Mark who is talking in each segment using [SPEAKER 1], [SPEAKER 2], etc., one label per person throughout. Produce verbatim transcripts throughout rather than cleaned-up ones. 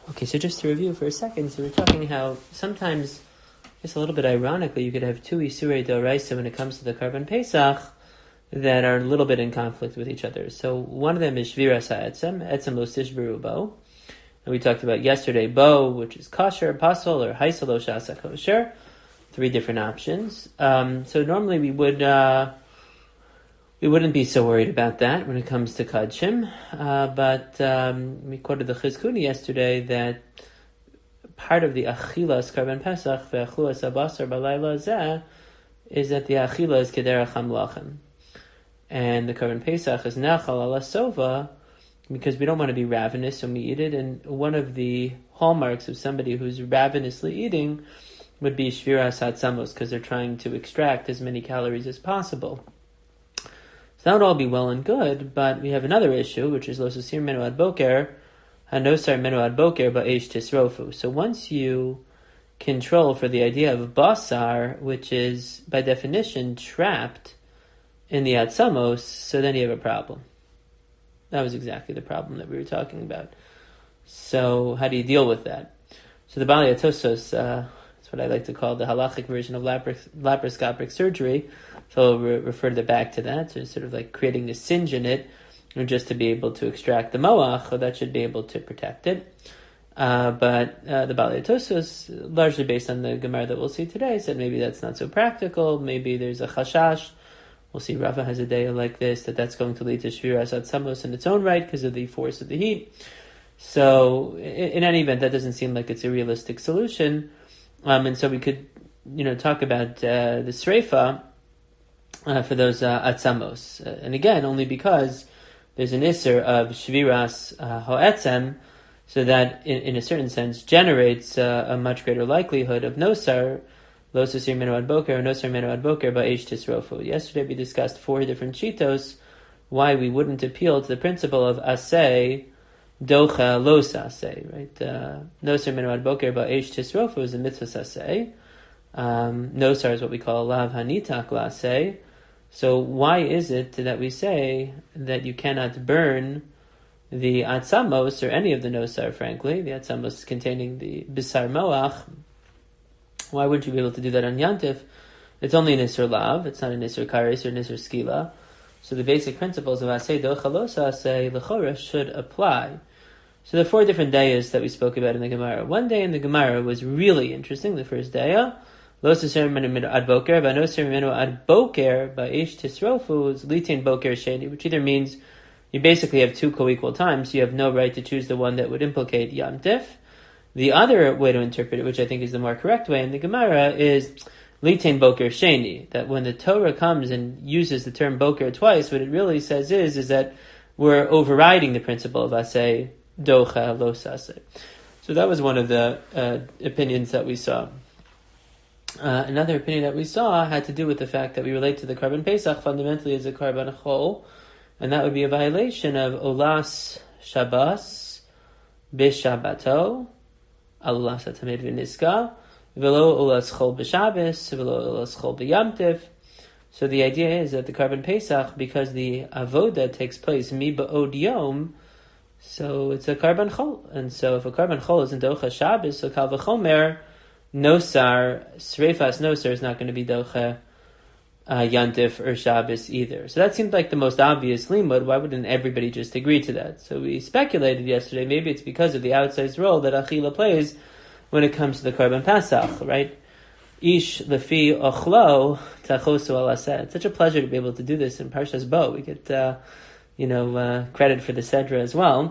[SPEAKER 1] Okay, so just to review for a second, so we're talking how sometimes, just a little bit ironically, you could have two Isurei D'Oraisa when it comes to the Karban Pesach that are a little bit in conflict with each other. So one of them is Shviras HaEtzem, Etzem Lo Tishberu Bo. And we talked about yesterday, Bo, which is kosher, pasol, or Haisel Lo Shasa kosher. Three different options. Um, so normally we would... Uh, We wouldn't be so worried about that when it comes to Kadshim, uh, but um, we quoted the Chizkuni yesterday that part of the Achilas Karban Pesach ve'achulas abasar balayla zeh is that the Achila is Kederach HaMlachim, and the Karban Pesach is Nachal ala Sova because we don't want to be ravenous when we eat it, and one of the hallmarks of somebody who's ravenously eating would be Shviras Hatzamos because they're trying to extract as many calories as possible. So that would all be well and good, but we have another issue, which is Lo Sosir Menu Ad Boker, Hanosar Menu Ad Boker Ba'esh Tisrofu. So once you control for the idea of Basar, which is by definition trapped in the Atzamos, so then you have a problem. That was exactly the problem that we were talking about. So how do you deal with that? So the Bali Atosos, uh, that's what I like to call the halachic version of lapar- laparoscopic surgery. So we'll re- refer to back to that, so sort of like creating a singe in it, or just to be able to extract the moach, or that should be able to protect it. Uh, but uh, the Bali Tosos, largely based on the Gemara that we'll see today, said maybe that's not so practical. Maybe there's a chashash. We'll see Rava has a day like this, that that's going to lead to shviras atzamos in its own right because of the force of the heat. So in, in any event, that doesn't seem like it's a realistic solution. Um, and so we could, you know, talk about uh, the sreifa, Uh, for those uh, atzamos. Uh, and again, only because there's an isser of shviras uh, ha'etzem, so that in, in a certain sense generates uh, a much greater likelihood of nosar, lo sosir menu ad boker, or nosar menu ad boker ba'esh tisrofu. Yesterday we discussed four different shitos, why we wouldn't appeal to the principle of aseh, docha, los aseh, right? Uh, nosar menu ad boker ba'esh tisrofu is a mitzvah aseh. Um, nosar is what we call lav hanitak laseh. So why is it that we say that you cannot burn the atzamos, or any of the nosar, frankly, the atzamos containing the bisar moach? Why would you be able to do that on yantif? It's only an isur lav, it's not an isur kares or an isur skila. So the basic principles of aseh dochalosa aseh lechora should apply. So the four different dayas that we spoke about in the Gemara. One day in the Gemara was really interesting, the first daya. Lo sosir menu ad boker, v'anosir menu ad boker, ba'esh tisrofu is litin boker sheni, which either means you basically have two co-equal times, so you have no right to choose the one that would implicate Yom Tif. The other way to interpret it, which I think is the more correct way in the Gemara, is litin boker sheni, that when the Torah comes and uses the term boker twice, what it really says is, is that we're overriding the principle of aseh, docha, lo saseh. So that was one of the uh, opinions that we saw. Uh, another opinion that we saw had to do with the fact that we relate to the Karban Pesach fundamentally as a Karban Chol, and that would be a violation of Olas Shabbos Bishabbato, Olas Hatamid V'Niska, V'lo Olas Chol B'Shabbos, V'lo Olas Chol B'Yamtiv. So the idea is that the Karban Pesach, because the Avoda takes place Mi Ba'od Yom, so it's a Karban Chol, and so if a Karban Chol isn't Docha Shabbos, so Kal V'Chomer, Nosar, Sreifas Nosar is not going to be Docha uh, Yantif or Shabbos either. So that seemed like the most obvious limud. Why wouldn't everybody just agree to that? So we speculated yesterday, maybe it's because of the outsized role that Achila plays when it comes to the Karban Pesach, right? Ish lefi ochlo tachosu alaseh. It's such a pleasure to be able to do this in Parshas Bo. We get, uh, you know, uh, credit for the Sedra as well.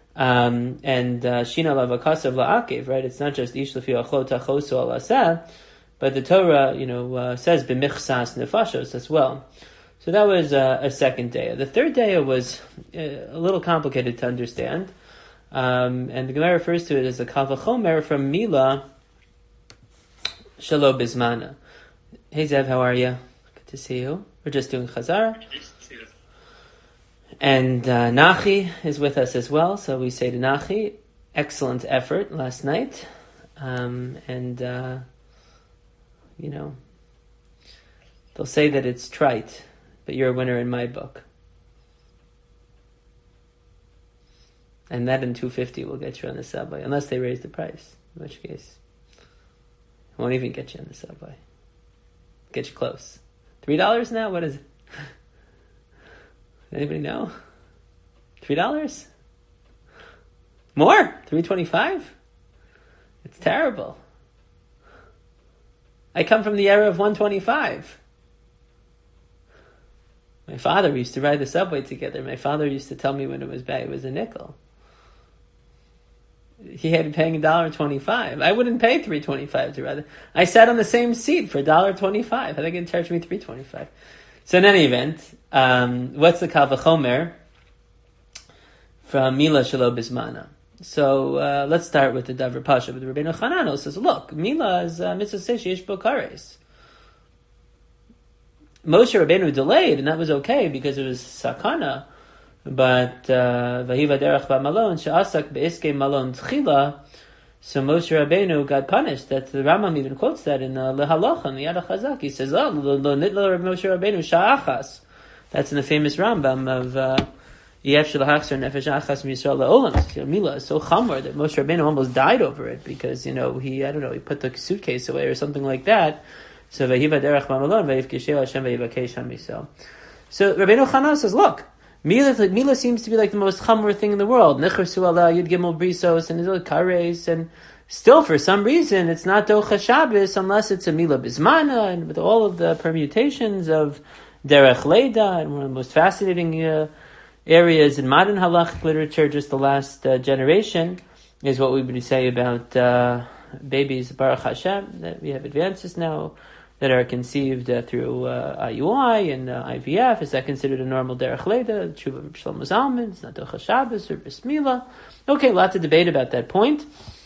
[SPEAKER 1] Um, and Shina Lavakasav La'akev, right? It's not just Ish Lefi Achlo Tachosu Alaseh, but the Torah, you know, uh, says B'michsas Nefashos as well. So that was uh, a second day. The third day was uh, a little complicated to understand, um, and the Gemara refers to it as a Kavachomer from Mila Shalo Bismana. Hey Zev, how are you? Good to see you. We're just doing Chazar. And uh, Nachi is with us as well, so we say to Nachi, excellent effort last night. Um, and, uh, you know, they'll say that it's trite, but you're a winner in my book. And that in two fifty will get you on the subway, unless they raise the price, in which case it won't even get you on the subway. Get you close. Three dollars now? What is it? Anybody know? Three dollars? More? Three twenty-five? It's terrible. I come from the era of one twenty-five. My father used to ride the subway together. My father used to tell me when it was bad, it was a nickel. He had been paying a dollar twenty-five. I wouldn't pay three twenty-five to ride. I sat on the same seat for a dollar twenty-five. I think it charged me three twenty-five. So in any event, um, what's the Kal V'chomer from Mila Shelo Bismana? So uh, let's start with the Davar Pasha. But the Rabbeinu Chananel says, look, Mila is uh, mitzvah seish yesh bo kares. Moshe Rabbeinu delayed, and that was okay because it was sakana. But vahiva derech b'malon she'asak be'iskei malon tchila. So Moshe Rabbeinu got punished. That the Rambam even quotes that in uh, Lehalacha, in the Yad HaChazak. He says, "Oh, lo nitla Rav Moshe Rabbeinu sha'achas." That's in the famous Rambam of Yef Shalachser Nefesh Achas Miyisrael La'olam. Mila is so chamor that Moshe Rabbeinu almost died over it because you know he I don't know he put the suitcase away or something like that. So vahiva derech b'malon vayivkeshel Hashem vayivakesh hamisel. So Rabbeinu Chanan says, look. Mila, Mila seems to be like the most chamor thing in the world. Nechursu ala Yud Gimel Brisos and Izol Kares, and still for some reason it's not Docha Shabbos unless it's a Mila Bismana, and with all of the permutations of Derech Leida, and one of the most fascinating uh, areas in modern halachic literature, just the last uh, generation, is what we would say about uh, babies, Baruch Hashem, that we have advances now that are conceived uh, through uh, I U I and uh, I V F. Is that considered a normal derech leida? Tshuva of Shlomo Zalman, it's not Docha Shabbos or Bris Mila. Okay, lots of debate about that point.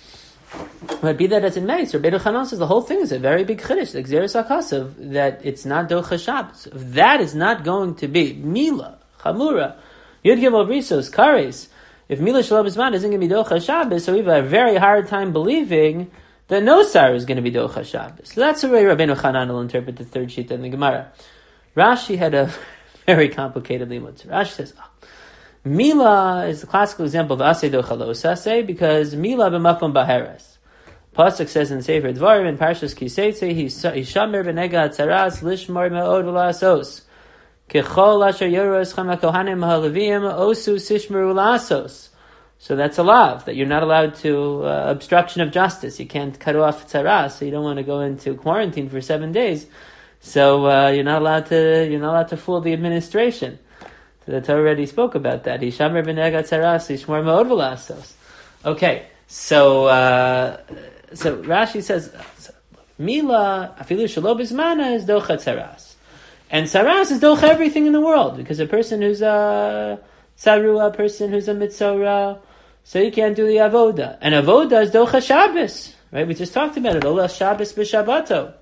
[SPEAKER 1] But be that as it may, so Rabbeinu Chanan says the whole thing is a very big chiddush, like Xeris HaKasav, that it's not Docha Shabbos. If that is not going to be Mila, Chamura, Yud Gimel Brisos, Kares, if Mila Shalom Bisman isn't going to be Docha Shabbos, so we have a very hard time believing that no Sar is going to be Docha Shabbos. So that's the way Rabbeinu Chanan will interpret the third sheet in the Gemara. Rashi had a very complicated limud. Rashi says, oh, Mila is the classical example of Aseh Docha Lo Saseh because Mila b'makom b'heres. Pasuk says in Sefer Dvarim in Parshas Kiseitze, Hishamer b'nega atzaras lishmar me'od v'lasos. Kechol asher yoros chama kohanim ha'levim osu sishmeru lasos. So that's a lav, that you're not allowed to, uh, obstruction of justice. You can't cut off tzara, so you don't want to go into quarantine for seven days. So, uh, you're not allowed to, you're not allowed to fool the administration. So the Torah already spoke about that. Hishamer b'nega tzaras, yishmor me'od v'lasos. Okay, so, uh, so Rashi says, Mila, afilu shelo bismana is docha tzaras. And tzaras is docha everything in the world, because a person who's a tzarua, a person who's a mitzora, so you can't do the avoda. And avoda is docha Shabbos, right? We just talked about it. Olas Shabbos b'Shabbato.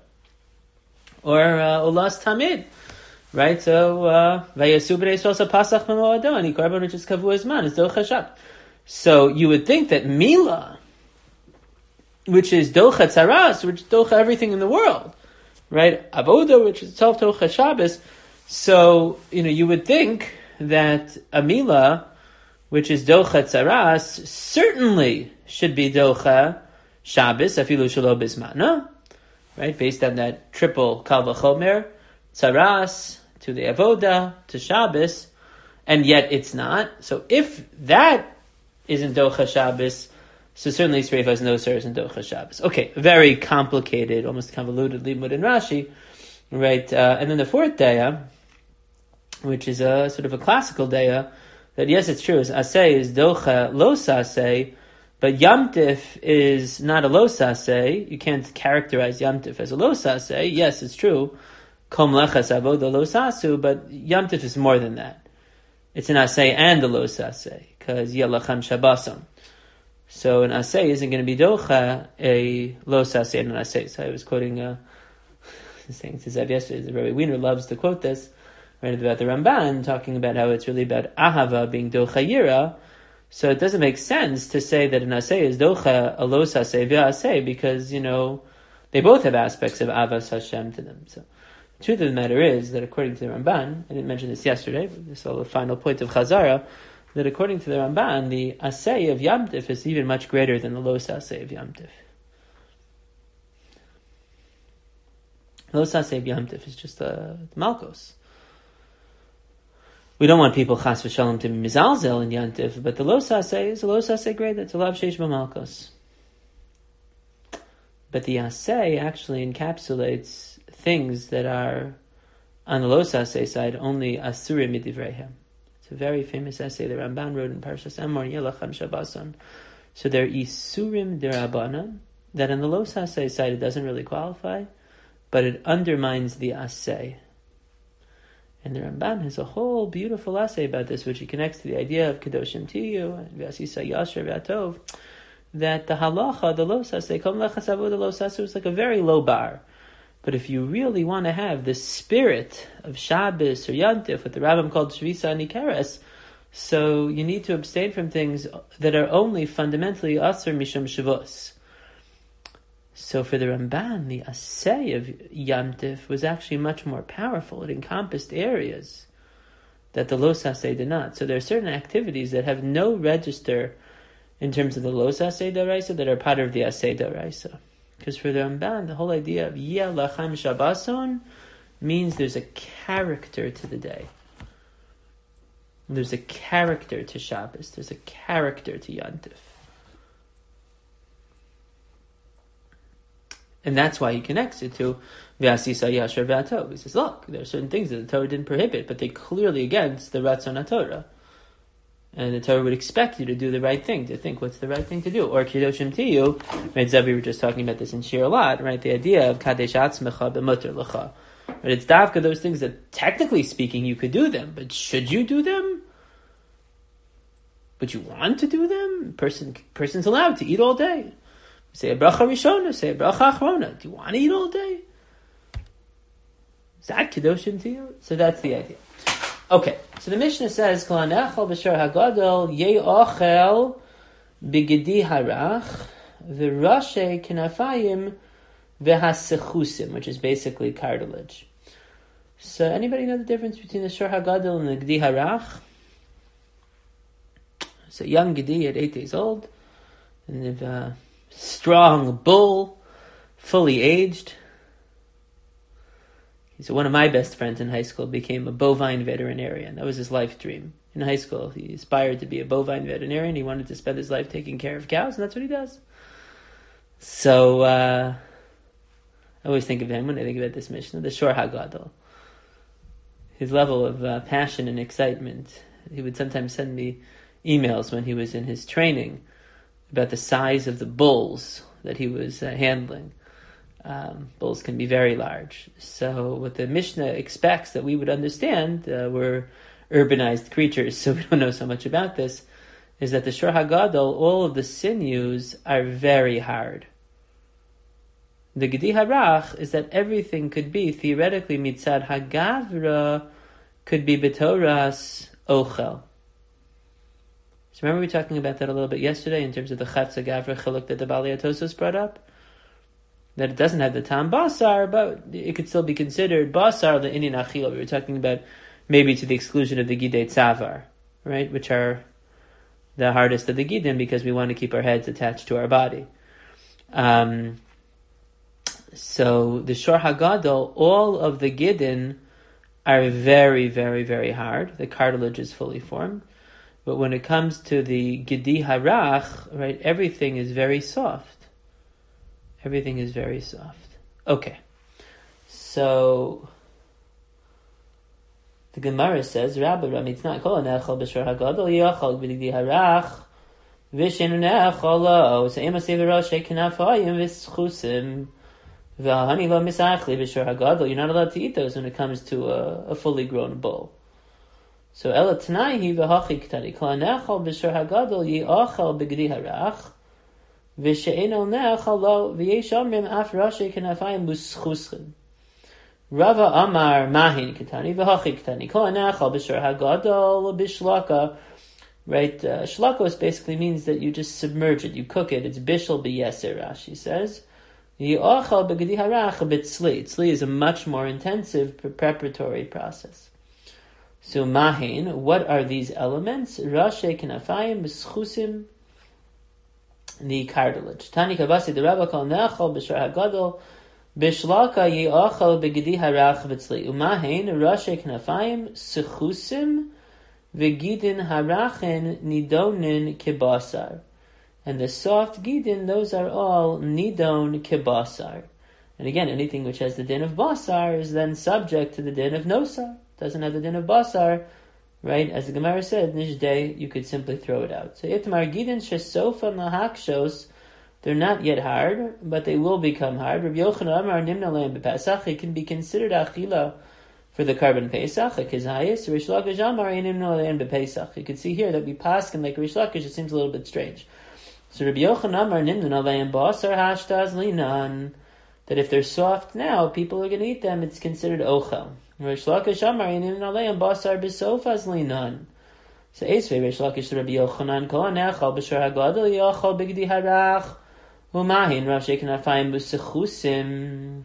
[SPEAKER 1] Or uh, olas tamid, right? So, vayasu b'nei Yisrael pasach b'moado, and ikarban which is kavu ezman, is docha Shabbos. So you would think that Mila, which is docha tzaras, which is docha everything in the world, right? Avoda, which is itself docha Shabbos. So, you know, you would think that a Mila, which is docha tzaras, certainly should be docha Shabbos, afilu shelo bismana, right? Based on that triple kal v'chomer, tzaras to the avoda to Shabbos, and yet it's not. So if that isn't docha Shabbos, so certainly Sreifas no sir isn't docha Shabbos. Okay, very complicated, almost convoluted limud in Rashi, right? Uh, and then the fourth daya, which is a sort of a classical daya, that yes, it's true, is aseh is docha lo saseh, but yamtif is not a lo saseh. You can't characterize yamtif as a lo saseh. Yes, it's true, kom lechas avoda lo sasu, but yamtif is more than that. It's an aseh and a lo saseh, because yalachan shabbasam. So an aseh isn't going to be docha a lo saseh and an aseh. So I was quoting, uh, saying to Zev yesterday, Rabbi Wiener loves to quote this, right, about the Ramban, talking about how it's really about ahava being docha yira. So it doesn't make sense to say that an aseh is docha a lo saseh via aseh, because, you know, they both have aspects of avas Hashem to them. So the truth of the matter is that according to the Ramban, I didn't mention this yesterday, but this is all the final point of Chazara, that according to the Ramban, the asay of Yom Tif is even much greater than the los asay of Yom Tif. Los asay of Yom Tif is just the Malkos. We don't want people chas v'shalom to be mizalzel in Yom Tif, but the los asay is a los asay grade. That's a lav sheish b'malkos. But the asay actually encapsulates things that are on the los asay side only asurim midivreihem. It's a very famous essay the Ramban wrote in Parshas Emor Yelachem Shabbason. So they're isurim derabanan that on the los asay side it doesn't really qualify, but it undermines the asay. And the Ramban has a whole beautiful essay about this, which he connects to the idea of Kedoshim Tiyu and V'asisa Yasher V'atov, that the halacha, the los asay, kom lechas avoda los asay, was like a very low bar. But if you really want to have the spirit of Shabbos or Yom Tif, what the Rambam called Shvisa Nikeres, so you need to abstain from things that are only fundamentally Asur Mishum Shavos. So for the Ramban, the asay of Yom Tif was actually much more powerful. It encompassed areas that the los asay did not. So there are certain activities that have no register in terms of the los asay daraisa that are part of the asay daraisa. Because for the Ramban, the whole idea of Yeh Lachem Shabbason means there's a character to the day. There's a character to Shabbos. There's a character to Yom Tif. And that's why he connects it to V'asisa Yasher V'atov. He says, look, there are certain things that the Torah didn't prohibit, but they clearly against the Ratzon HaTorah. And the Torah would expect you to do the right thing, to think what's the right thing to do. Or Kedoshim Tiyu, right, Zev, we were just talking about this in Shir a lot, right? The idea of Kadesh Atzmecha B'muter L'cha. But it's davka those things that, technically speaking, you could do them, but should you do them? But you want to do them? Person, person's allowed to eat all day. Say a bracha rishona, say a bracha achrona. Do you want to eat all day? Is that kedoshim to you? So that's the idea. Okay, so the Mishnah says, Kol hanechal b'shor hagadol yei ochel b'gedi harach v'rashe kenafayim v'hasechusim, which is basically cartilage. So anybody know the difference between the shor hagadol and the gedi harach? So young gedi at eight days old, and they've uh, strong bull, fully aged. So one of my best friends in high school became a bovine veterinarian. That was his life dream. In high school, he aspired to be a bovine veterinarian. He wanted to spend his life taking care of cows, and that's what he does. So uh, I always think of him when I think about this Mishnah, the Shor HaGadol. His level of uh, passion and excitement. He would sometimes send me emails when he was in his training about the size of the bulls that he was uh, handling. Um, bulls can be very large. So what the Mishnah expects that we would understand, uh, we're urbanized creatures, so we don't know so much about this, is that the Shor HaGadol, all of the sinews are very hard. The Gedi Harach is that everything could be, theoretically, Mitzad HaGavra, could be B'toras Ochel. So remember we were talking about that a little bit yesterday in terms of the Chatz HaGavra Chiluk that the Bali Atosos brought up? That it doesn't have the Tam Basar, but it could still be considered Basar, the Inyan Achila. We were talking about maybe to the exclusion of the Gidei Tzavar, right? Which are the hardest of the Gidim because we want to keep our heads attached to our body. Um, so the Shor HaGadol, all of the Gidin are very, very, very hard. The cartilage is fully formed. But when it comes to the Gedi Harach, right, everything is very soft. Everything is very soft. Okay. So the Gemara says, Rabbi Ramitz kol nechal b'shor hagadol yachal b'gedi harach v'shenu nechal lo so ema severa shekenafayim v'schusim v'hani lo misachli b'shor hagadol. You're not allowed to eat those when it comes to a, a fully grown bull. So ela t'naihi v'hachi ktani kol nechal b'shor hagadol yachal b'gedi harach v'she'eno nechal lo v'yeshamrim af rashi kenafayim v'schusim. Rava Amar Mahin Ketani V'Hachi Ketani Kol Anachal B'Shor Hagadol B'Shlaka. Right, uh, shlakos basically means that you just submerge it, you cook it. It's bishul b'yeser, Rashi says. Yi'achal b'gedi harach b'tzli. Tzli is a much more intensive preparatory process. So mahin, what are these elements? Rashe Kanafayim Schusim, the cartilage. Tani Kabasi the Rabba called Nechal B'Shar HaGadol Bishlaka Ye'achal B'Gedi Harach V'Tzli Umahin Rashe Kanafayim Schusim V'Gidin Harachen Nidonin Kibasar. And the soft Gidin, those are all Nidon Kibasar. And again, anything which has the din of Basar is then subject to the din of Nosar. Doesn't have the din of Basar, right? As the Gemara said, Nishdei, you could simply throw it out. So Itmar Gidin Shesofa Lahakshos, they're not yet hard, but they will become hard. Rabbi Yochanan Amar Nimna Leim B'Pesach, it can be considered Achila for the carbon Pesach, a Kizayis. Rish Lakish Amar Nimna Leim B'Pesach. You can see here that we pass and like Rish Lakish, it seems a little bit strange. So Rabbi Yochanan Amar Nimna Leim Basar Hashtaz Linan, that if they're soft now, people are going to eat them, it's considered ochel. Rish Lakish Amar Nimna Leim Basar B'Sofaz Linan. So Esvei Rish Lakish Rabbi Yochanan Kol Nechal B'Shar HaGadol Yachal B'Gedi Harach Umahin Rav Shei Kanafayim B'Sechusim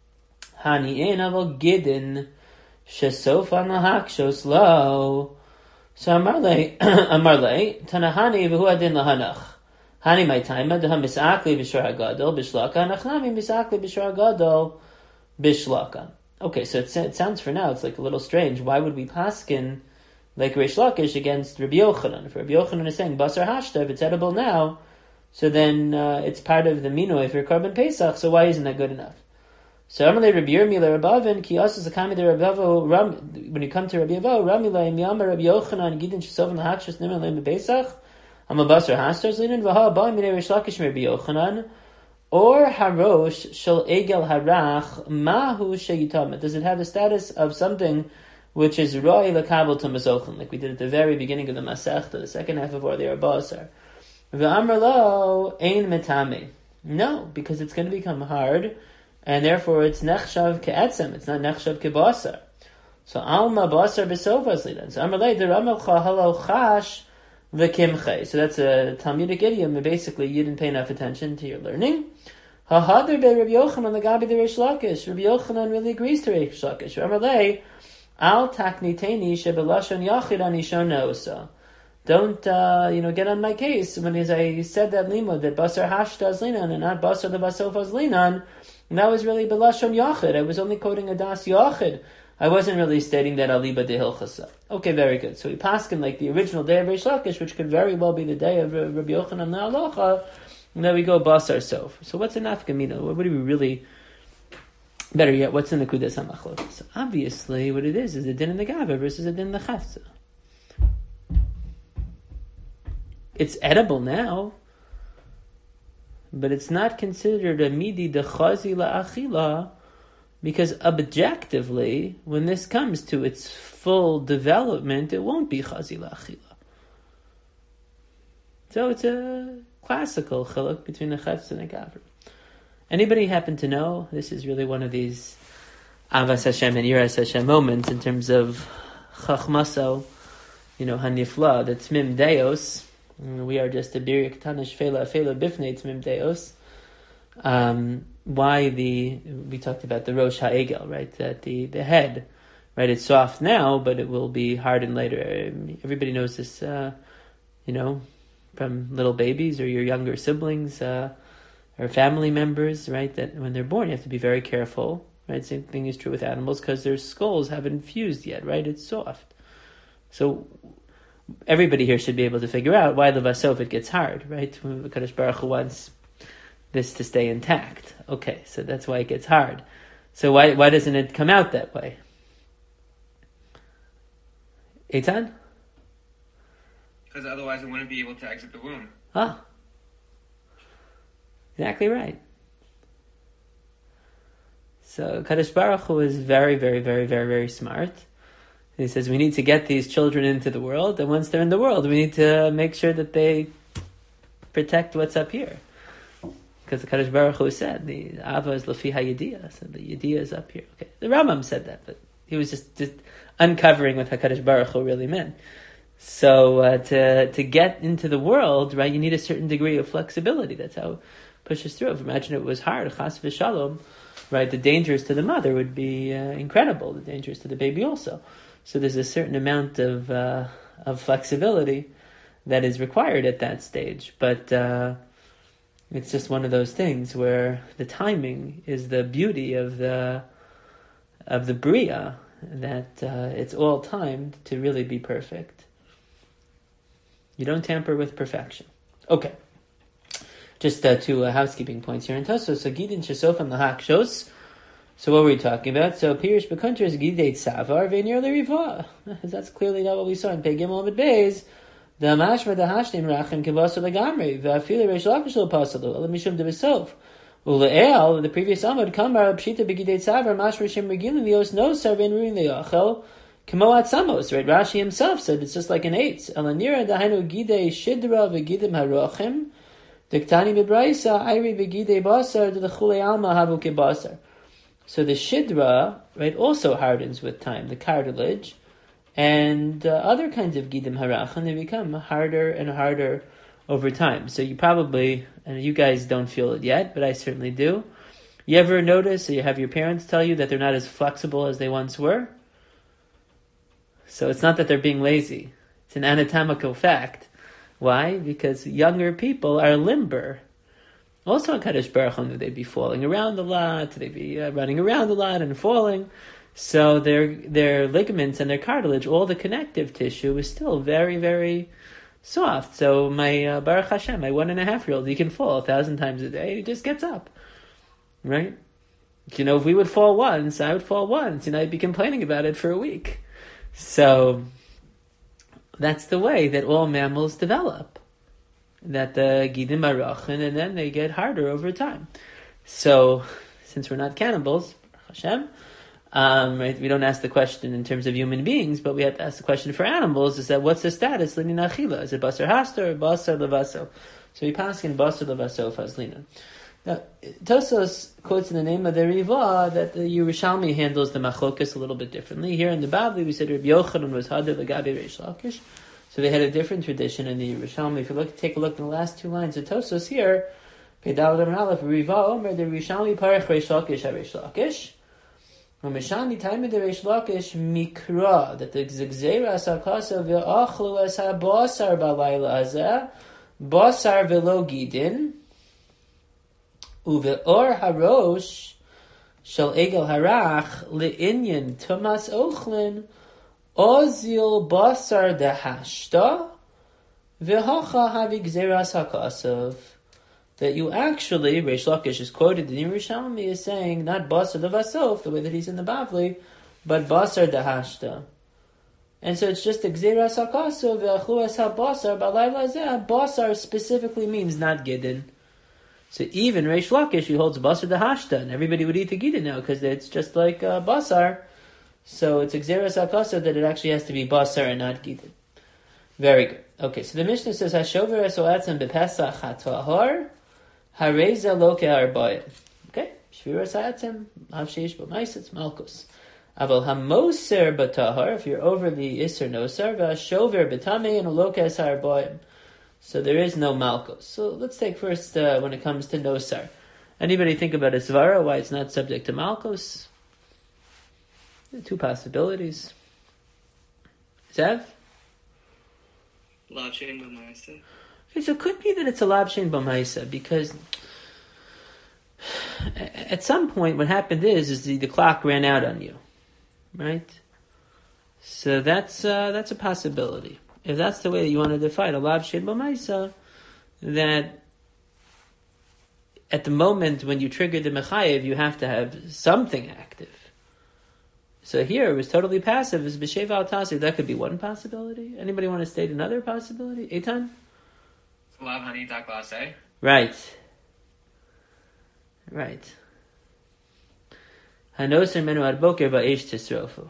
[SPEAKER 1] Hani'en Aval Gidin Shesofan Lahakshos Lo. So Amar Lei Amar Lei Tanahani V'Hu Adin Lahanach Hani my time Adha Misakli B'Shar HaGadol B'Shlaka Nachnami Misakli B'Shar HaGadol B'Shlaka. Okay, so it, it sounds for now it's like a little strange. Why would we paskin like Reish Lakish against Rabbi Yochanan? If Rabbi Yochanan is saying Basar Hashta, if it's edible now, so then uh, it's part of the minoi for Karban Pesach. So why isn't that good enough? So Amalei Rabbi Yirmiyah Rabavin Ki Asas Akami de Rabavo Ram. When you come to Rabbi Yavo, Ramilei Miyama Rabbi Yochanan Gidin Shesovin Lahakshas Nimel Leim Pesach. I'm a Basar Hashta Zlinin Vaha Ba Minei Reish Lakish Rabbi Yochanan. Or harosh shel egel harach mahu sheyitama. Does it have the status of something which is roi lekabel to masochin, like we did at the very beginning of the Masechta, the second half of Or the Arbasar? V'amar lo ein metame. No, because it's going to become hard, and therefore it's nechshav ke'etzem. It's not nechshav ke'basar. So alma basar b'sofas lidan. So amar le deramal chahalo chash v'kimche. So that's a Talmudic idiom. Basically, you didn't pay enough attention to your learning. Hahadr be Rabbi Yochanan l'gabi the Reish Lakish. Rabbi Yochanan really agrees to Reish Lakish. Amar le al takniteni shebelashon yachid anishon neosa. Don't uh, you know get on my case when as I said that limud that basar hashta linan and not basar the basofas linan. And that was really belashon yachid. I was only quoting a das yachid. I wasn't really stating that aliba de hilchasa. Okay, very good. So we paskin like the original day of Reish Lakish, which could very well be the day of Rabbi Yochanan Na'alocha, and then we go basar sof. So what's in nafkamina? What do we really? Better yet, what's in the kudas hamachlok? So obviously, what it is is a din in the gava versus a din in the chafsa. It's edible now, but it's not considered a midi de chazi la'achila. Because objectively, when this comes to its full development, it won't be chazi la'achila. So it's a classical chiluk between the chetz and the gavra. Anybody happen to know? This is really one of these avas Hashem and yiras Hashem moments in terms of chachmaso, you know, hanifla, the tmim deos. We are just a birik tanish fela fela bifnei tmim deos. Um, why the, we talked about the Rosh Ha'egel, right? That the, the head, right? It's soft now, but it will be hardened later. Everybody knows this, uh, you know, from little babies or your younger siblings, uh, or family members, right? That when they're born, you have to be very careful, right? Same thing is true with animals because their skulls haven't fused yet, right? It's soft. So everybody here should be able to figure out why the vasov it gets hard, right? The Kadosh Baruch Hu wants this to stay intact. Okay, so that's why it gets hard. So why why doesn't it come out that way? Eitan?
[SPEAKER 2] Because otherwise it wouldn't be able to exit the womb.
[SPEAKER 1] Ah. Exactly right. So Kadosh Baruch Hu is very, very, very, very, very smart. He says we need to get these children into the world, and once they're in the world, we need to make sure that they protect what's up here. Because the Kadosh Baruch Hu said, the Ava is Lafi HaYediyah, so the Yediyah is up here. Okay, the Rambam said that, but he was just, just uncovering what HaKadosh Baruch Hu really meant. So uh, to to get into the world, right, you need a certain degree of flexibility. That's how it pushes through. If imagine it was hard, Chas v'Shalom, right, the dangers to the mother would be uh, incredible. The dangers to the baby also. So there's a certain amount of uh, of flexibility that is required at that stage. But uh, it's just one of those things where the timing is the beauty of the of the Bria, that uh, it's all timed to really be perfect. You don't tamper with perfection. Okay. Just uh, two uh, housekeeping points here in Tosos. So Gidin Shesofim Lahakshos. So what were we talking about? So Pirish Bekunter is Gidei Tsavar Veinir Lerivah. That's clearly not what we saw in Pegim Omed Beis. The Mashma the Hashnim Rachim Kivasa Legamri. The Afila Reish Lakish Lo Pasalu. Let me show him to himself. Ule'el, the previous Amud, Kamar Pshita Begidei Tsavar Mashma Shem Regilin Lios No Sarvein Ruin Leachel. Kamo Atzamos. Right? Rashi himself said it's just like an eight. Elanira Dahainu Gidei Shidra Vegidim Harachim. Diktani Bibraisa, Ayri Begide Basar, the Chule Alma Havuke Basar. So the Shidra, right, also hardens with time, the cartilage, and uh, other kinds of Gidim Harachan, they become harder and harder over time. So you probably, and you guys don't feel it yet, but I certainly do. You ever notice, or you have your parents tell you that they're not as flexible as they once were? So it's not that they're being lazy. It's an anatomical fact. Why? Because younger people are limber. Also on Kadosh Baruch Hu, they'd be falling around a lot, they'd be uh, running around a lot and falling. So their their ligaments and their cartilage, all the connective tissue is still very, very soft. So my uh, Baruch Hashem, my one and a half year old, he can fall a thousand times a day, he just gets up. Right? You know, if we would fall once, I would fall once, and I'd be complaining about it for a week. So that's the way that all mammals develop. That the Gidim Arachin, and then they get harder over time. So, since we're not cannibals, Hashem, um, right, we don't ask the question in terms of human beings, but we have to ask the question for animals, is that what's the status? Linina Achila. Is it Basar Hasta or Basar Levaso? So we pass in Basar Levaso Fazlina. Now, Tosos quotes in the name of the Riva that the Yerushalmi handles the Machlokas a little bit differently. Here in the Bavli, we said Rabbi Yochanan was Hadar L'Gabi Reish Lakish. So they had a different tradition in the Yerushalmi. If you look, take a look in the last two lines of Tosos here, Pedal Ram Aleph, Riva Omer, the Yerushalmi Parech Reish Lakish HaReish Lakish. Umeshani time of the Reish Lakish Mikra, that the Zigzera Asakasa V'achlu As HaBasar Balayla Azeh, Basar V'lo Gidin, Uve'or harosh shel egel harach le'inyan tumas ochlin ozil basar dehashta ve'hacha havi gzeras hakasav. That you actually, Reish Lakish is quoted in Yerushalmi is saying not basar devasov, the way that he's in the Bavli, but basar dehashta. And so it's just the gzeras hakasav ve'achlu es ha-basar b'layla zeh. Basar specifically means not gidin. So even Reish Lakish, he holds basar dehashta, and everybody would eat the gidin now because it's just like uh, basar. So it's exeras akasa that it actually has to be basar and not gidin. Very good. Okay, so the Mishnah says Hashover esoatzim bepesach hatahor hareza loke arba'in. Okay, shviras ha'atzim havsheish b'maisetz malkus. Aval hamoser batahor, if you're overly iser nosar, v'ashover betame and loke es arba'in. So there is no malchus. So let's take first uh, when it comes to nosar. Anybody think about a svara, why it's not subject to malchus? Two possibilities. Zev?
[SPEAKER 2] Lav shein b'maisa.
[SPEAKER 1] Okay, so it could be that it's a lav shein b'maisa, because at some point what happened is, is the, the clock ran out on you. Right? So that's uh, that's a possibility. If that's the way that you want to define a lav shein b'maisa, that at the moment when you trigger the mechayev, you have to have something active. So here it was totally passive. It's b'sheva al tasik. That could be one possibility. Anybody want to state another possibility? Eitan?
[SPEAKER 2] Lav hani tak lase.
[SPEAKER 1] Right. Right. Hanoser menu ad boker ba'esh tisrofu.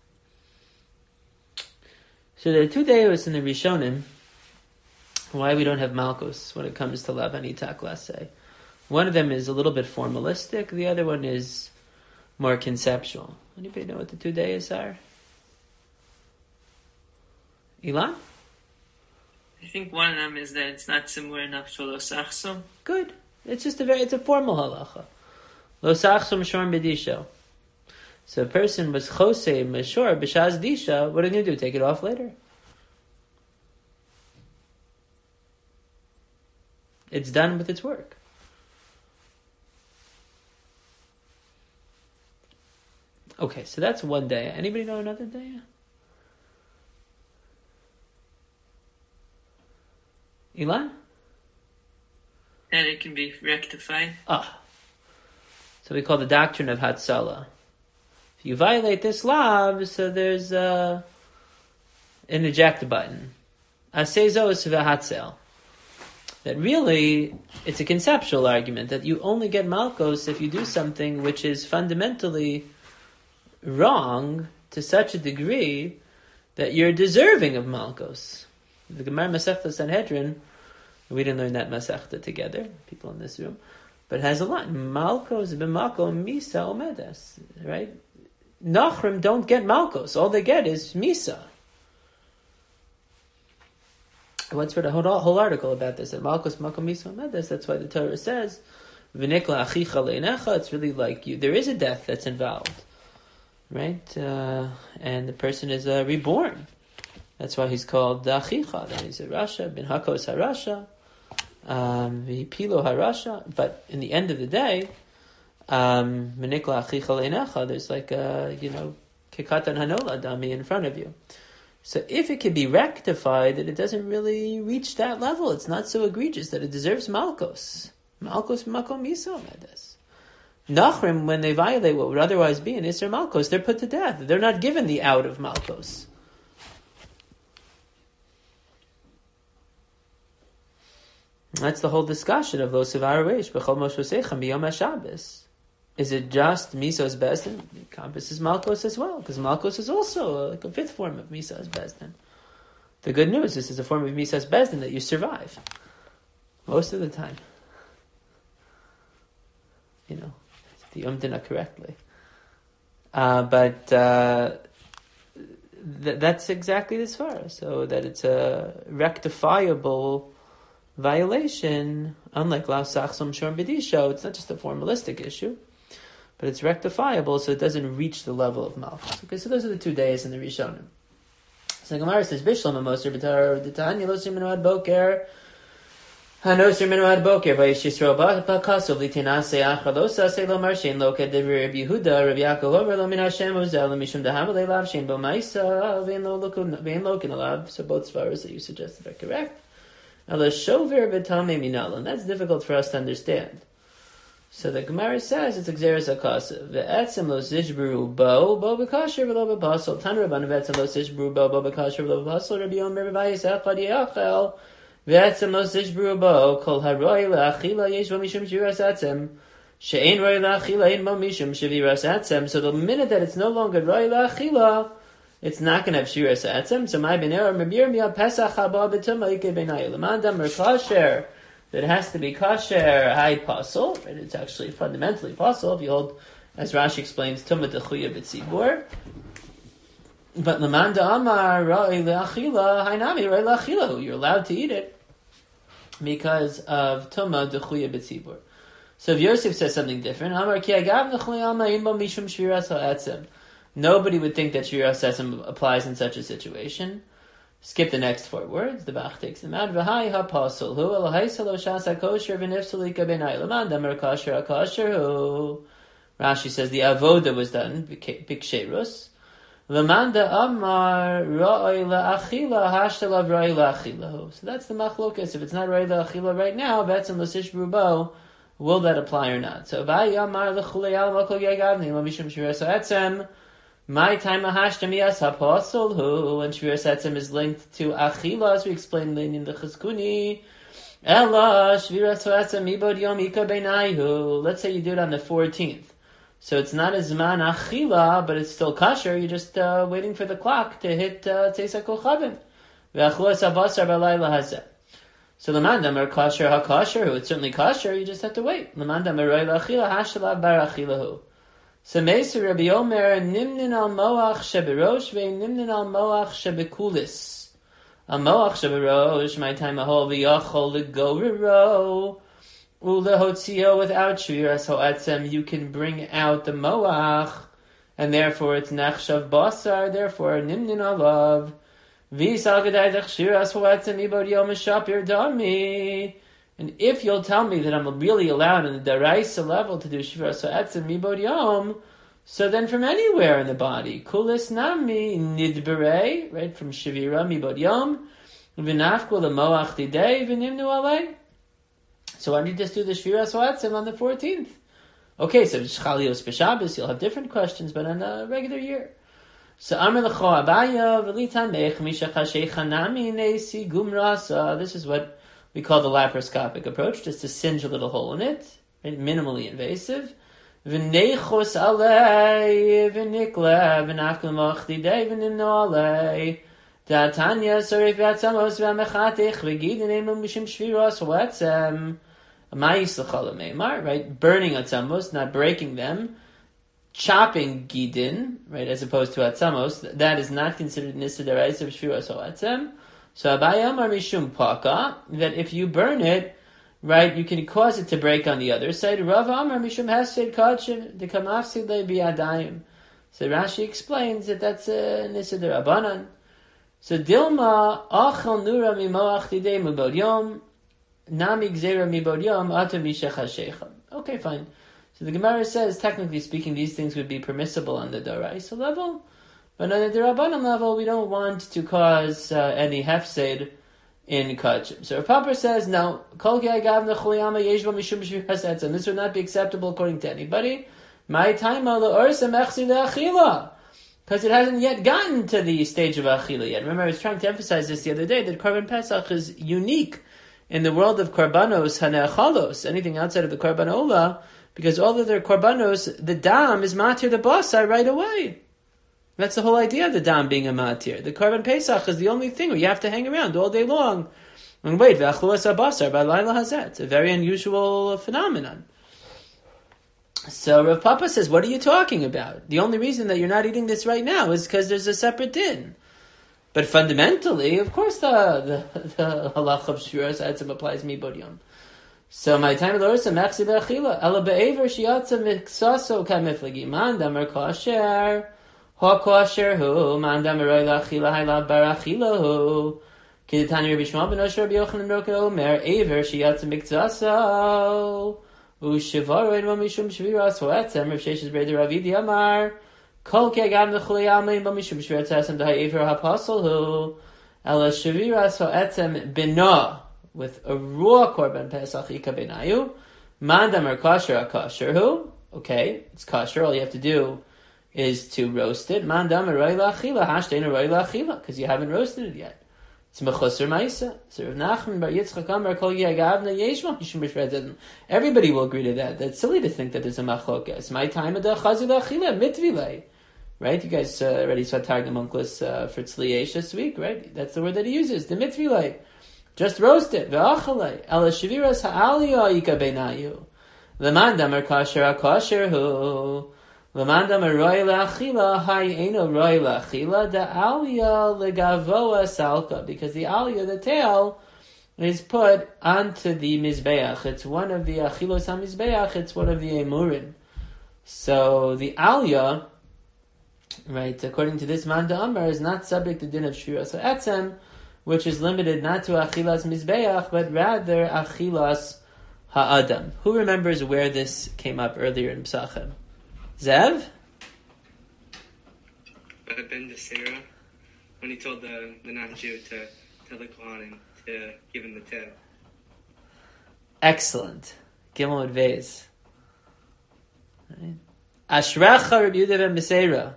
[SPEAKER 1] So there are two deos in the Rishonim why we don't have Malchus when it comes to Lav Ani Tak Laseh. One of them is a little bit formalistic. The other one is more conceptual. Anybody know what the two deos are? Ilan?
[SPEAKER 3] I think one of them is that it's not similar enough to Lo Sachsum.
[SPEAKER 1] Good. It's just a very, it's a formal halacha. Lo Sachsum Shorm B'disho. So a person was chosei meshor b'shaz disha. What are you going to do? Take it off later? It's done with its work. Okay, so that's one day. Anybody know another day? Ilan?
[SPEAKER 3] That it can be rectified.
[SPEAKER 1] Ah. So we call the doctrine of Hatzalah. If you violate this law, so there's uh, an eject button. Asezos v'hatzel. That really, it's a conceptual argument that you only get Malkos if you do something which is fundamentally wrong to such a degree that you're deserving of Malkos. The Gemara Masechta Sanhedrin, we didn't learn that Masechta together, people in this room, but it has a lot. Malkos b'mako misa omedes, right? Nachrim don't get Malkos. All they get is misa. I once read a whole, whole article about this. At Malkos mako misa omedes. That's why the Torah says, "V'nikla achicha leinecha." It's really like you. There is a death that's involved, right? Uh, and the person is uh, reborn. That's why he's called achicha. That he's a rasha, bin hakos harasha, um, v'hipilo harasha. But in the end of the day, um, menikla achicha leinecha. There's like a, you know, kekatan hanola dami in front of you. So if it can be rectified, that it doesn't really reach that level, it's not so egregious that it deserves malkos. Malkos makom miso medes. Nachrim, when they violate what would otherwise be an Isser Malkos, they're put to death. They're not given the out of Malkos. That's the whole discussion of Lo Sevar Reish B'chol Moshosechem B'Yom HaShabbos. Is it just Misos Bezdin? It encompasses Malkos as well, because Malkos is also like a fifth form of Misos Bezdin. The good news is, this is a form of Misos Bezdin that you survive most of the time. You know, the umdina correctly. Uh, but uh, th- that's exactly this far. So that it's a rectifiable violation, unlike La Sachsom Shorm B'disho, it's not just a formalistic issue, but it's rectifiable, so it doesn't reach the level of Malchus. Okay, so those are the two days in the Rishonim. So the Gemara says, Bishlam Amoser B'tar D'Tanya Losim Menoad Boker Hanosir Menoad Boker V'Yish Yisrael B'Kasov L'Tinasei Achar Lo Sasei Lo Marshin Lo Kedivri Reb Yehuda Reb Yaakov Omer Lo Min Hashem Uzel Mishum Dahamalei Lav Shein Bo Ma'isa V'Ein Lo Lokin Alav. So both svaras that you suggested are correct. And that's difficult for us to understand. So the Gemara says it's Xeris Akasa. Ve'etzem lo zishbru bo, bo b'kasher v'lo b'pasol. Tan Rabban ve'etzem lo zishbru bo, bo b'kasher v'lo b'pasol. Rabbi Yomer v'vayis echad yachel. Ve'etzem lo zishbru bo, kol haroi le'achila yesh bo mishum shiras etzem. She'ein roi le'achila ein bo mishum shiras etzem. So the minute that it's no longer roi le'achila, it's not going to have shiras etzem. So my b'ner mebir miya pesach haba b'tumah ike b'nai. L'mandam mer kasher. That it has to be kasher hay pasul, right? It's actually fundamentally pasul if you hold, as Rashi explains, tumah dechuya b'tzibur. But lemanda amar ra'i le'achila haynami ra'i le'achila. You're allowed to eat it because of tumah dechuya b'tzibur. So if Yosef says something different, amar ki agav nechuya amayim bo mishum shviras ha'etzem. Nobody would think that shviras ha'etzem applies in such a situation. Skip the next four words. The Bach takes them out. V'hai ha'pasul hu elohai lo shas ha'kosher v'nifsalika b'nai l'man damer kosher ha'kosher hu. Rashi says the avoda was done b'ksherus. L'man da'amar ra'oi la'achila hashtalav ra'oi la'achila hu. So that's the machlokas. If it's not ra'oi la'achila right now, v'etzem l'sish brubo, will that apply or not? So v'hai amar l'chulei al makol yagavni l'mishum shiras ha'etzem. My time ahashtamiyas haposol who and shviras etzem is linked to achila, as we explained in the Chizkuni. Ella shviras etzem ibod yom ika beinayhu. Let's say you do it on the fourteenth, so it's not a zman achila, but it's still kosher. You're just uh, waiting for the clock to hit teisa kochavim. Ve'achuas habasar b'layla hazeh. So lemandam er kosher hakosher who it's certainly kosher. You just have to wait. Lemandam er roy la'achila hashtalav bar achila who. So Meisur Rabbi Omer nimnin al moach sheberosh ve nimnin al moach shebekulis. Al moach sheberosh, my time ahol v'yachol legorero ulehotzio without shviras ho'etzem. You can bring out the moach and therefore it's nechshav basar, therefore nimnin alav. And if you'll tell me that I'm really allowed in the daraisa level to do shviras ha'etzem mibod yom, so then from anywhere in the body, kulis nami nidbere, right, from shvira mibod yom, v'nafku lemoach didei v'nimnu alei. So why don't you just do the shviras ha'etzem on the fourteenth? Okay, so Shchalios b'Shabbos, you'll have different questions, but on a regular year. So Amar L'cho Abaya V'litan Mech Mishachashecha Nami Nesi Gumrasa. This is what we call the laparoscopic approach, just to singe a little hole in it, right? Minimally invasive. V'neichos alei v'nikla v'nafkel mo'chdidei v'nimno alei da'atanya sorif v'atzamos v'amechatich v'gidin emu mishim shviros v'etzem ma'is l'chol me'mar, right? Burning atzamos, not breaking them. Chopping gidin, right, as opposed to atzamos, that is not considered nisa deraisa of shviras ha'etzem. So Abaye Amar Mishum Paka, that if you burn it, right, you can cause it to break on the other side. Rav Amar Mishum Hesed Kachim Dekamafsid Le Biadayim. So Rashi explains that that's a nisa derabanan. So Dilma Achel Nura Mimoach Didei Mibod Yom Nami Gzera Mibod Yom Ata Mishachashechem. Okay, fine. So the Gemara says, technically speaking, these things would be permissible on the Doraisa level, but on the Derabanan level, we don't want to cause uh, any hefsed in Kachim. So Rav Papa says, no, this would not be acceptable according to anybody. My time because it hasn't yet gotten to the stage of Achila yet. Remember, I was trying to emphasize this the other day, that Korban Pesach is unique in the world of Korbanos Hane'achalos, anything outside of the Korban Olah, because all of their korbanos, the dam is matir the basar right away. That's the whole idea of the dam being a matir. The korban pesach is the only thing where you have to hang around all day long and wait. V'achluas basar by laila hazet. It's a very unusual phenomenon. So Rav Papa says, what are you talking about? The only reason that you're not eating this right now is because there's a separate din. But fundamentally, of course, the the, the halach of shviras ha'etzem applies mibod yom. So my time of the Ursa mechsi be'achila ela be'ever shiatza miksaso kamiflagi man damer kosher ha kosher hu man damer roi la'achila hayla bar achila hu kidetani Rabbi Shmuel ben Osher Rabbi Yochanan Roka Omer ever shiatza miksaso u'shivar ein mishum shviras ho'etzem Rav Sheshes Breder Ravidi Amar kol ki agam l'chuli amein mishum shviras ho'etzem dahi ever ha'pasol hu ela shviras ho'etzem bina with a raw korban pesach ika benayu, mandam or kosher kosher who? Okay, it's kosher. All you have to do is to roast it. Mandam or roi la'achila, hashtein or roi la'achila, because you haven't roasted it yet. It's mechusar ma'isa. So Rav Nachman bar Yitzchak Amar kol yagavna yeshma mishum b'shved. Everybody will agree to that. That's silly to think that there's a machloka. It's my time of the chazi la'achila mitvilei. Right? You guys uh, already saw Targum Onkelos uh, for Tzliyesh this week, right? That's the word that he uses. The mitvilei. Just roast it. Ve'achalei. Ela shviras ha'aliyah yika beinayu. Leman damer kasher ha'kasher hu. Leman damer roi la'achila hay eno roi la'achila. Da aliyah legavoa salka. Because the aliyah, the tail, is put onto the mizbeach. It's one of the achilos ha'mizbeach. It's one of the emurim. So the aliyah, right, according to this man da'amar, is not subject to din of shviras ha'etzem, which is limited not to achilas mizbeach, but rather achilas ha'adam. Who remembers where this came up earlier in Pesachim? Zev?
[SPEAKER 2] But Ben to Sarah, when he told the, the non-Jew to tell the Kohanim to give him the tail.
[SPEAKER 1] Excellent. Gimel and Vez. Ashracha Rabbi Yehuda ben Beseira.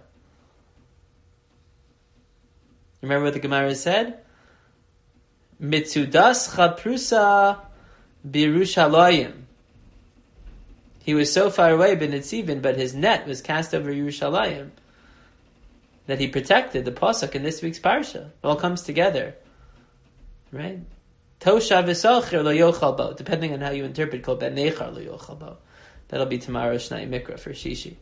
[SPEAKER 1] Remember what the Gemara said? Mitzudas chaprusa birushalayim. He was so far away, b'nitzivin, but his net was cast over Yerushalayim that he protected the pasuk in this week's parsha. It all comes together, right? Tosha v'socher lo yochal bo, depending on how you interpret kol ben nechar lo yochal bo. That'll be tomorrow Shnai Mikra for Shishi.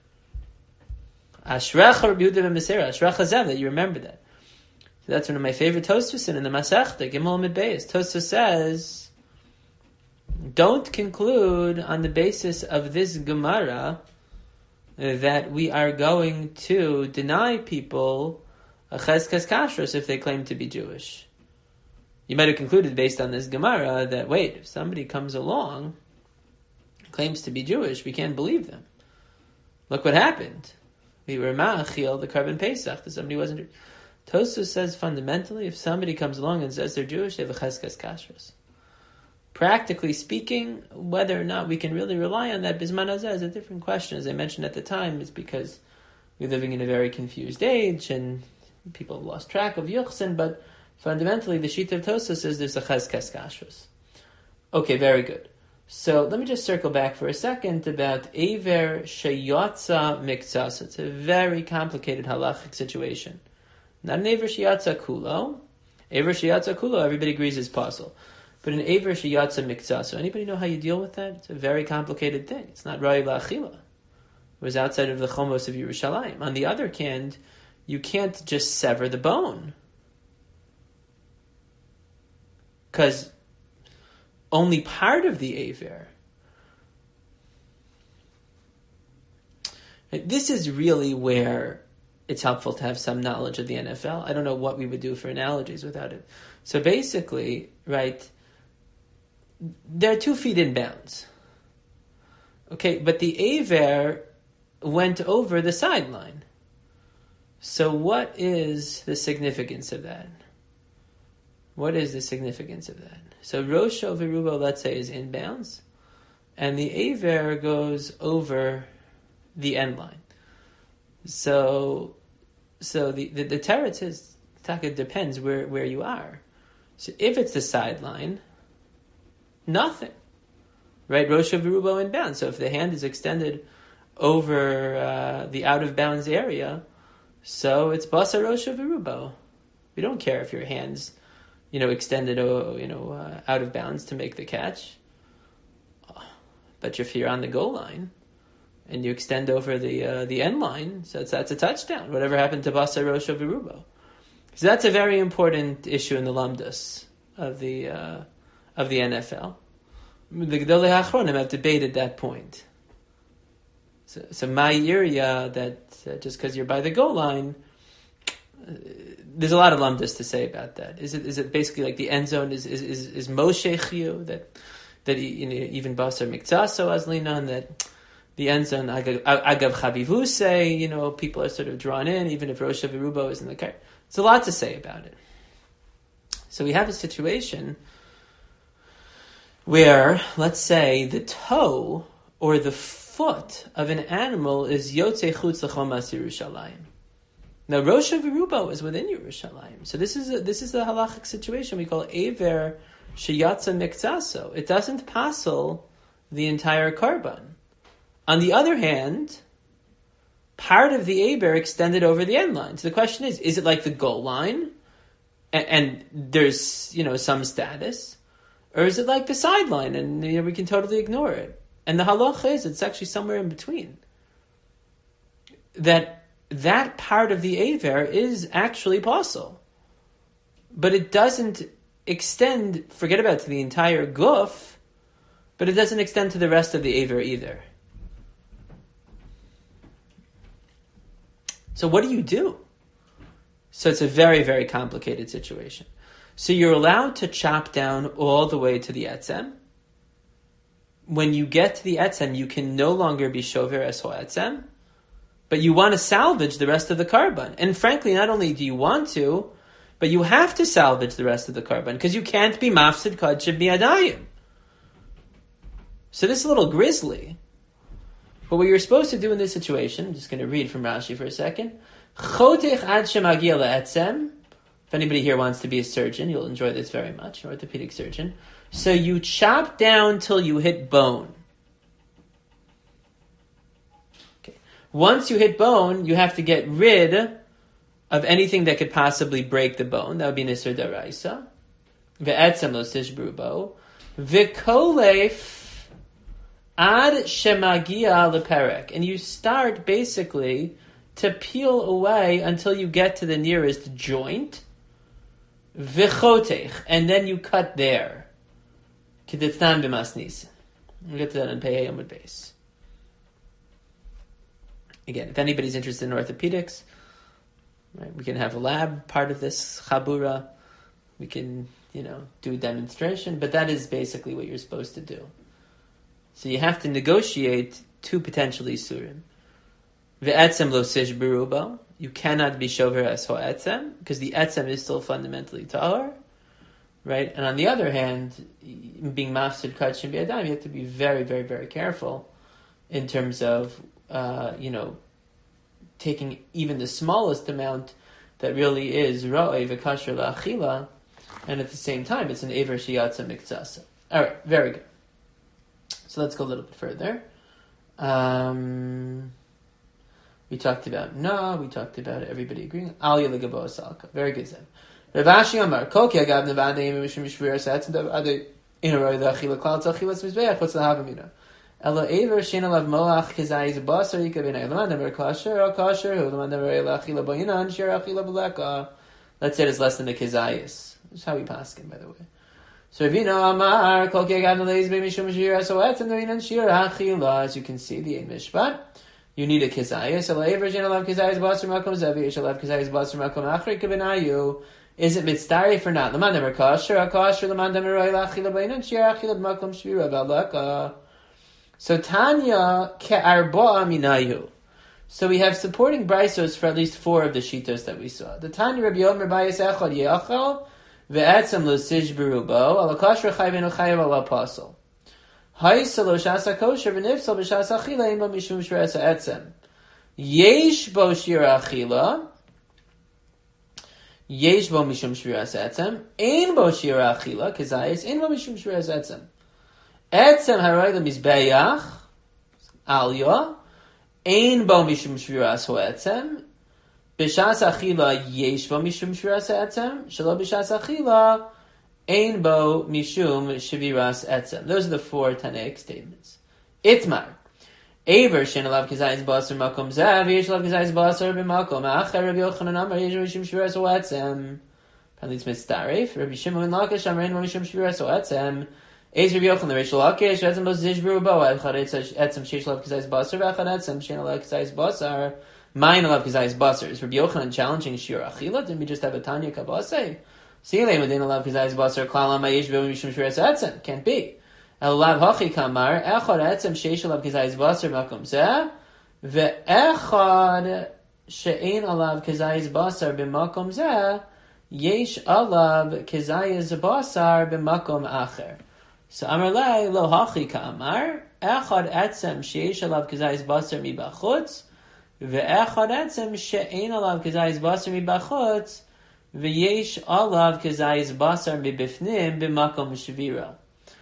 [SPEAKER 1] Ashrecha Rabbi Yehuda ben Beseira, Ashrecha Zev, that you remember that. That's one of my favorite Tosfos in the Masechta, Gimel Amid Beis. Tosfos says, don't conclude on the basis of this Gemara that we are going to deny people a chezkas kashrus if they claim to be Jewish. You might have concluded based on this Gemara that, wait, if somebody comes along and claims to be Jewish, we can't believe them. Look what happened. We were ma'achil the Karban Pesach that somebody wasn't Jewish. Tosfos says fundamentally, if somebody comes along and says they're Jewish, they have a chezkas kashrus. Practically speaking, whether or not we can really rely on that bisman hazeh is a different question. As I mentioned at the time, it's because we're living in a very confused age and people have lost track of Yuchsin, but fundamentally the Shita of Tosfos says there's a chezkas kashrus. Okay, very good. So let me just circle back for a second about Aver Sheyatza Miktsas. It's a very complicated halachic situation. Not an Aver Sheyatza Kulo. Aver Sheyatza Kulo, everybody agrees is possible. But an Aver Sheyatza Miktsas. So anybody know how you deal with that? It's a very complicated thing. It's not Ra'y La'achila. It was outside of the Chomos of Yerushalayim. On the other hand, you can't just sever the bone. Because only part of the Aver. This is really where it's helpful to have some knowledge of the N F L. I don't know what we would do for analogies without it. So basically, right, there are two feet in bounds. Okay, but the Aver went over the sideline. So what is the significance of that? What is the significance of that? So Rosho Virubo, let's say, is inbounds, and the Aver goes over the end line. So, so the the, the teretz is, it depends where, where you are. So if it's the sideline, nothing, right? Rosho Virubo inbounds. So if the hand is extended over uh, the out of bounds area, so it's basa Rosho Virubo. We don't care if your hand's, you know, extended, you know, uh, out of bounds to make the catch. But if you're on the goal line and you extend over the uh, the end line, so that's, that's a touchdown. Whatever happened to Basa Rosho Virubo? So that's a very important issue in the Lamdas of the uh, of the N F L. The Gedolei HaAchronim have debated that point. So, so my area that uh, just because you're by the goal line, uh, there's a lot of lamdas to say about that. Is it is it basically like the end zone is is is, is Moshe Chiyu that that you know, even Basar Miktaso Azlinan, that the end zone Agav Chavivuse, you know, people are sort of drawn in, even if Rosh Virubo is in the car. There's a lot to say about it. So we have a situation where, let's say, the toe or the foot of an animal is Yotzei Chutz L'Chomas Yerushalayim. Now, Rosh Virubo is within Yerushalayim. So this is a, this is a halachic situation we call Aver Sheyatza Mikzaso. It doesn't passel the entire karban. On the other hand, part of the Aver extended over the end line. So the question is, is it like the goal line? And, and there's, you know, some status? Or is it like the sideline and, you know, we can totally ignore it? And the halacha is, it's actually somewhere in between. That that part of the Aver is actually possible. But it doesn't extend, forget about to the entire guf, but it doesn't extend to the rest of the Aver either. So what do you do? So it's a very, very complicated situation. So you're allowed to chop down all the way to the etzem. When you get to the etzem, you can no longer be shover es ho etzem, but you want to salvage the rest of the karban. And frankly, not only do you want to, but you have to salvage the rest of the karban, because you can't be mafsid kodshim bi'adayim. So this is a little grisly. But what you're supposed to do in this situation, I'm just going to read from Rashi for a second. Chotech ad shemagia le'etzem. If anybody here wants to be a surgeon, you'll enjoy this very much, an orthopedic surgeon. So you chop down till you hit bone. Okay. Once you hit bone, you have to get rid of anything that could possibly break the bone. That would be Nisr Daraisa. Ve'etzem lo tishbru. V'kolef ad shemagia leperek. And you start basically to peel away until you get to the nearest joint. V'chotech. And then you cut there. K'ditznan b'masnis. We'll get to that on Pei Yomud Beis. again, if anybody's interested in orthopedics, right, we can have a lab part of this chabura. We can, you know, do a demonstration, but that is basically what you're supposed to do. So you have to negotiate two potential isurim. Ve'etzem lo sish berubo. You cannot be shover as ho'etzem, because the etzem is still fundamentally tahor, right? And on the other hand, being mafsid kachim bi'adam, you have to be very, very, very careful in terms of, uh, you know, taking even the smallest amount that really is ro'e v'kasher la'achila, and at the same time, it's an Ever Shiyatza Miktsasa. All right, very good. So let's go a little bit further. Um, we talked about Na, we talked about everybody agreeing. Aliyah Legabo Asalka. Very good, Zeb. Ravashi Amar, Koki Agab Nevada Yimim Mishim Mishvir Sats, and the in a row, the Achila Cloud Sachilas Mizbeach, what's the Havamina? Elo Ever Shinalav Moach Kizai's Basar Yikavina Elamanda Merkasher, or Kasher, Hulamanda Merela Achila Boyinan, Shir Achila Baleka. Let's say it's less than the Kizayis. That's how we pass him, by the way. So if you know Amar, Kol Ki Agad Neleis Be Mishum Shir Asoet, and Doinan Shir Achila, as you can see, the Mishpat, you need a Kizayis. Elo Ever Shinalav Kizayis Basar Makom Zevi, Shalav Kizayis Basar Makom Achri Kavinayu. Is it mitzdarif or not? Lamanda Merkasher, Akasher, Lamanda Merela Achila Boyinan, Shir Achila Makom Shvira Baleka. So Tanya ke'arba'a minayu. So we have supporting braisos for at least four of the shitos that we saw. The Tanya Rabbi Yomer Bayis Echad Yeachal ve'etzem lo sish berubo ala kasher chayv eno chayv ala pasol. Ha'isa lo shasa kosher v'nifsal b'shasa achila ima mishum shveresa etzem. Yesh bo shira achila. Yesh bo mishum shveresa etzem. Ein bo shira achila kezayis. Ein bo mishum shveresa etzem. Etzem haroy the mizbeach alya ein bo mishum shviras ho etzem b'shas achila yesh bo mishum shviras etzem shelo b'shas achila ein bo mishum shviras etzem. Those are the four Tanaic statements. Itmar Aver shenalav kizayis basar makom zav yesh lav kizayis basar b'makom acher Rabbi Yochanan amar yesh bo mishum shviras ho etzem. Apparently it's mitzdaref. Rabbi Shimon Lakish amar ein bo mishum shviras ho etzem. Eis Rabbi Yochanan Reish Lakish etzem bo zish berubo echad etzem sheish lav kizayis basar v'echad etzem shein lav kizayis basar mayin lav kizayis basar. Is Rabbi Yochanan challenging shir achila? Didn't we just have a Tanya kabasei? Silei medina lav kizayis basar klal amayish bo mishum shviras etzem. Can't be. El lav hachi kamar echad etzem sheish lav kizayis basar makom zeh ve'echad shein alav kizayis basar b'makom zeh yesh alav kizayis basar b'makom acher. So Amar Lei lo hachi ka'amar echad etzem sheish alav kizayis basar mi bachutz ve'echad etzem she'ein alav kizayis basar mi bachutz ve'yesh alav kizayis basar mi bifnim b'makom shvira.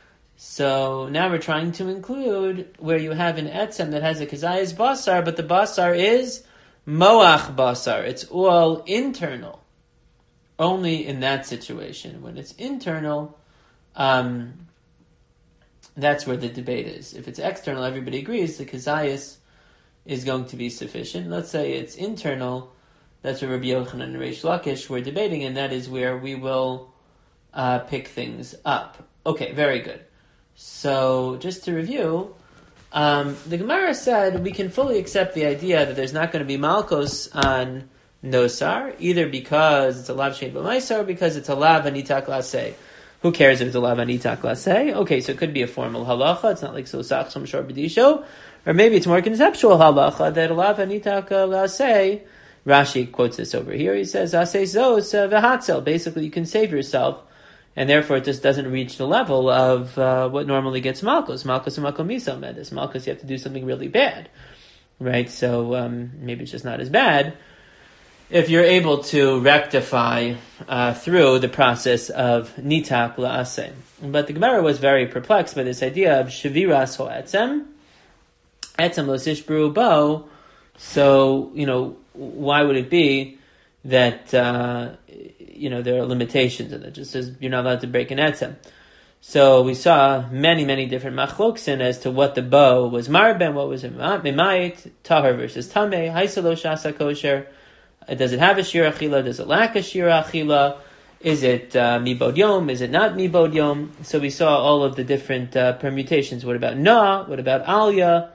[SPEAKER 1] So now we're trying to include where you have an etzem that has a kizayis basar, but the basar is moach basar. It's all internal. Only in that situation, when it's internal, um, that's where the debate is. If it's external, everybody agrees the kazayas is going to be sufficient. Let's say it's internal, that's where Rabbi Yochanan and Reish Lakish were debating, and that is where we will uh, pick things up. Okay, very good. So, just to review, um, the Gemara said we can fully accept the idea that there's not going to be malchus on nosar, either because it's a lav shein b'maisar, or because it's a lav anitak laseh. Who cares if it's a lav anitak laseh? Okay, so it could be a formal halacha. It's not like so sachsam shor b'disho, or maybe it's more conceptual halacha that a lav anitak laseh. Rashi quotes this over here. He says, "Aseh zos v'hatzel." Basically, you can save yourself, and therefore it just doesn't reach the level of uh, what normally gets malchus. Malchus and makom misa medis. Malchus, you have to do something really bad, right? So um, maybe it's just not as bad if you're able to rectify uh, through the process of nitak la'aseh. But the Gemara was very perplexed by this idea of shaviras ho'etzem, etzem lo sishbru bo. So, you know, why would it be that, uh, you know, there are limitations in it? It just says you're not allowed to break an etzem. So we saw many, many different machloksin as to what the bow was marben, what was mimayit, tahar versus tameh, haisalo shasa kosher. Does it have a shir achila? Does it lack a shir achila? Is it uh, mibod yom? Is it not mibod yom? So we saw all of the different uh, permutations. What about na? What about alya?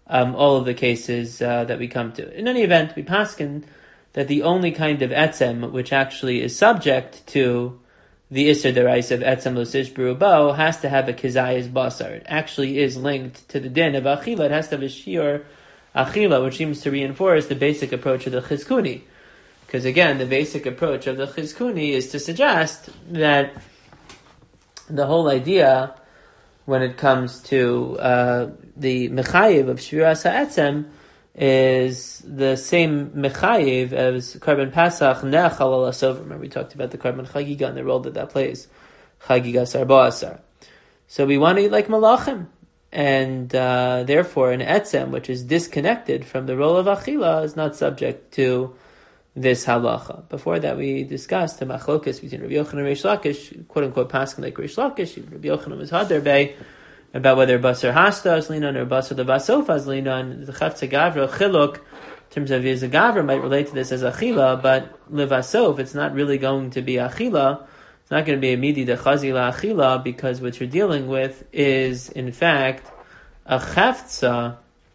[SPEAKER 1] um, all of the cases uh, that we come to. In any event, we paskin that the only kind of etzem which actually is subject to the Isser Deraisa of etzem losish berubo has to have a kizayis basar. It actually is linked to the din of achila. It has to have a shiur achila, which seems to reinforce the basic approach of the Chizkuni. Because again, the basic approach of the Chizkuni is to suggest that the whole idea, when it comes to uh, the mechayiv of shviras ha'etzem, is the same mechayiv as Karban Pasach ne'achal al asov. Remember we talked about the Karban Chagiga and the role that that plays. Chagiga sarba asar. So we want to eat like malachim. And uh, therefore an etzem, which is disconnected from the role of achila, is not subject to this halacha. Before that, we discussed the machlokas between Rabbi Yochanan and Reish Lakish, quote unquote, paskin like Reish Lakish. Rabbi Yochanan was hadar bay about whether basar hasta is linan or basar levasofa is linan. The chavtza gavra chiluk, in terms of his gavra, might relate to this as achila, but levasof, it's not really going to be achila. It's not going to be a midi de chazila achila, because what you're dealing with is, in fact, a chavtza,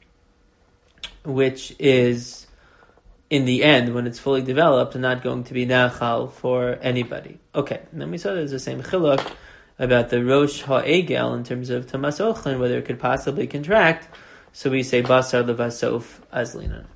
[SPEAKER 1] which is, in the end, when it's fully developed, not going to be nachal for anybody. Okay, and then we saw there's the same chiluk about the rosh ha'egel in terms of tamas ochlin, whether it could possibly contract. So we say basar levasof azlina.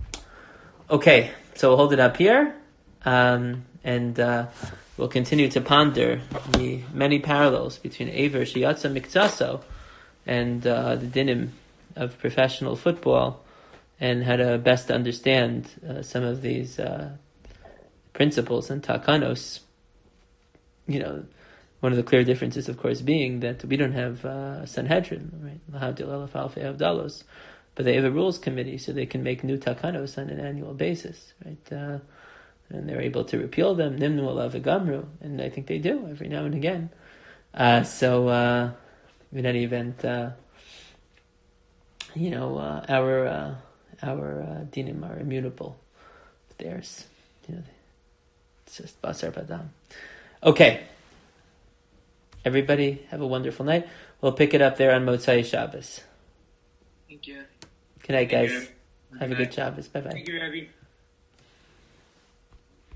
[SPEAKER 1] Okay, so we'll hold it up here, um, and uh, we'll continue to ponder the many parallels between Aver Shiyatza Miktaso and uh, the dinim of professional football, and how to best understand uh, some of these uh, principles and takanos. You know, one of the clear differences, of course, being that we don't have uh, Sanhedrin, right? But they have a rules committee, so they can make new takanos on an annual basis, right? Uh, and they're able to repeal them, nimnu alav v'gamru, and I think they do every now and again. Uh, so, uh, in any event, uh, you know, uh, our uh, our uh, dinim are immutable. Theirs, you know, it's just basar badam. Okay, everybody have a wonderful night. We'll pick it up there on Motzai Shabbos.
[SPEAKER 3] Thank you.
[SPEAKER 1] Good night, guys.
[SPEAKER 2] Thank you.
[SPEAKER 1] Have a good Shabbos. Bye bye.
[SPEAKER 3] Thank you, Rabbi.